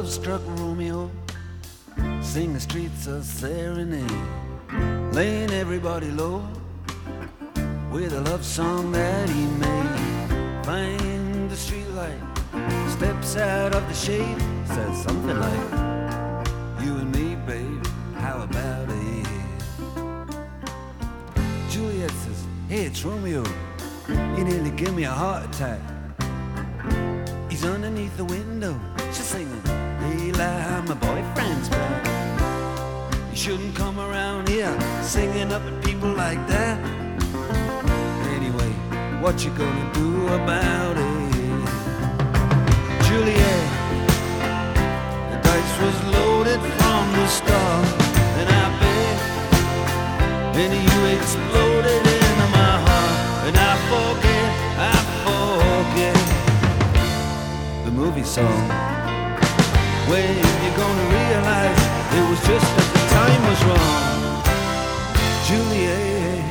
love-struck Romeo, sing the streets a serenade, laying everybody low with a love song that he made. Find the streetlight, steps out of the shade, says something like, you and me, babe, how about it? Juliet says, hey, it's Romeo, you nearly give me a heart attack. He's underneath the window, she's singing, hey, lie, my boyfriend's back. You shouldn't come around here singing up at people like that. Anyway, what you gonna do about it? Juliet, the dice was loaded from the start, and I bet, and you exploded into my heart, and I forget the movie song. When you gonna realize it was just that the time was wrong, Juliet?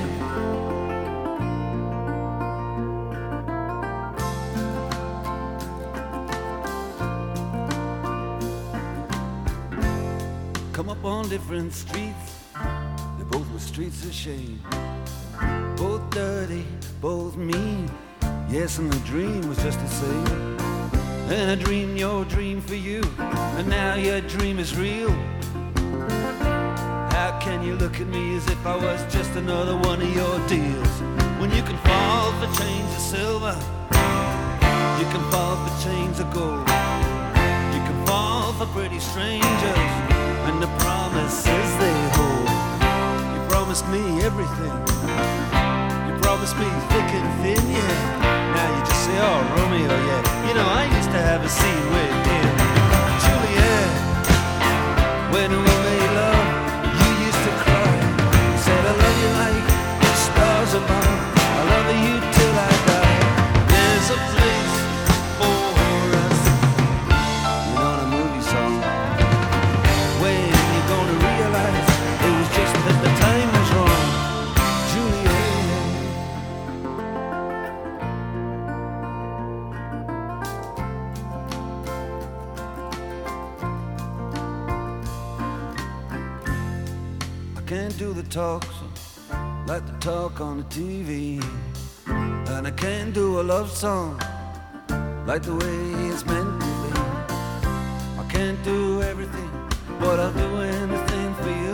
Come up on different streets, they both were streets of shame, both dirty, both mean. Yes, and the dream was just the same. And I dreamed your dream for you, and now your dream is real. How can you look at me as if I was just another one of your deals? When you can fall for chains of silver, you can fall for chains of gold, you can fall for pretty strangers and the promises they hold. You promised me everything, you promised me thick and thin, yeah. Now you just say, oh, Romeo, yeah. You know, I used to have a scene with him. Juliet, when we made love, you used to cry. You said, I love you like the stars above, I love you till I die. There's a place for us. You know the movie song. When you gonna realize it was just that the time was wrong, Juliet? Can't do the talk like the talk on the TV, and I can't do a love song like the way it's meant to be. I can't do everything, but I'll do anything for you.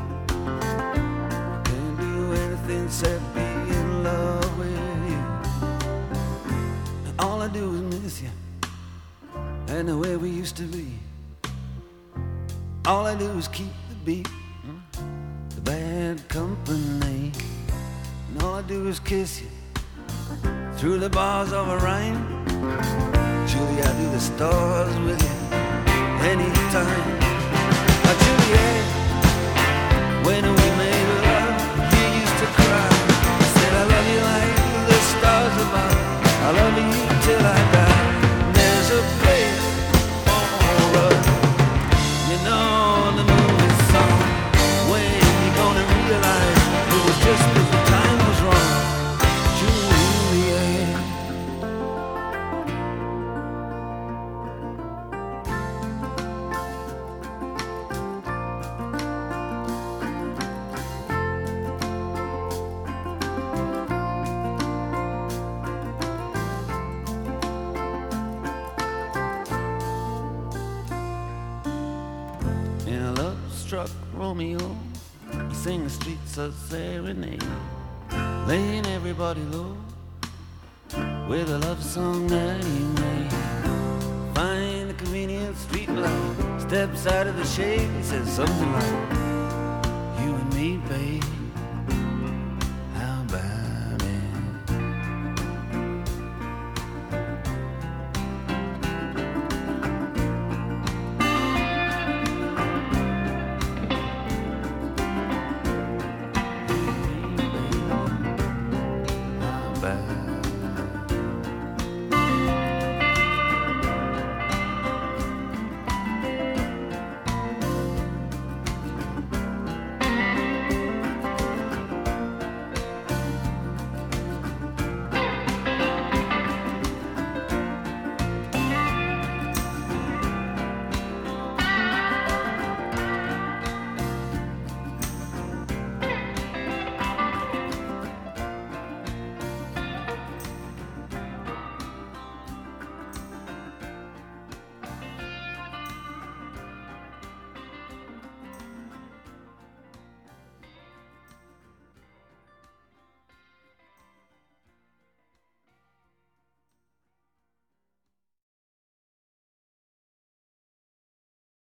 I can't do anything except be in love with you. And all I do is miss you, and the way we used to be. All I do is keep the beat, bad company, and all I do is kiss you through the bars of a rhyme. Julie, I do the stars with you anytime. Juliet, when we made love, you used to cry. I said I love you like the stars above, I love you till I die. And there's a place for us, you know the movie song. When gonna realize it was just that the time was wrong, Juliet. In a love-struck Romeo, sing the streets a serenade, laying everybody low with a love song that he made. Find a convenient street light, steps out of the shade, he says something like, you and me, babe, how about it? Bye.